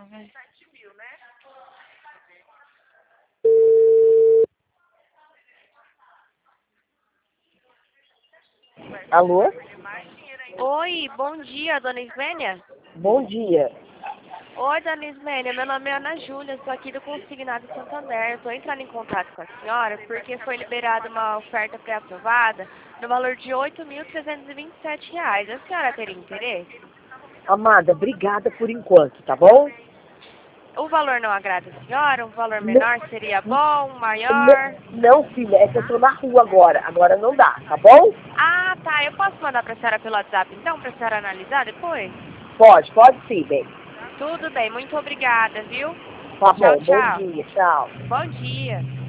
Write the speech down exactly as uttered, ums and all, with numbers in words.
Alô? Oi, bom dia, dona Ismênia. Bom dia. Oi, dona Ismênia, meu nome é Ana Júlia, sou aqui do Consignado Santander. Estou entrando em contato com a senhora porque foi liberada uma oferta pré-aprovada no valor de oito mil trezentos e vinte e sete reais. A senhora teria interesse? Amada, obrigada por enquanto, tá bom? O valor não agrada a senhora? Um valor Não, menor seria bom, não, maior? não, filha, é que eu tô na rua agora. Agora não dá, tá bom? Ah, tá, eu posso mandar para a senhora pelo WhatsApp então, para a senhora analisar depois? Pode, pode sim, bem. Tudo bem, muito obrigada, viu? Tá Tchau, bom, bom tchau. dia, tchau. Bom dia.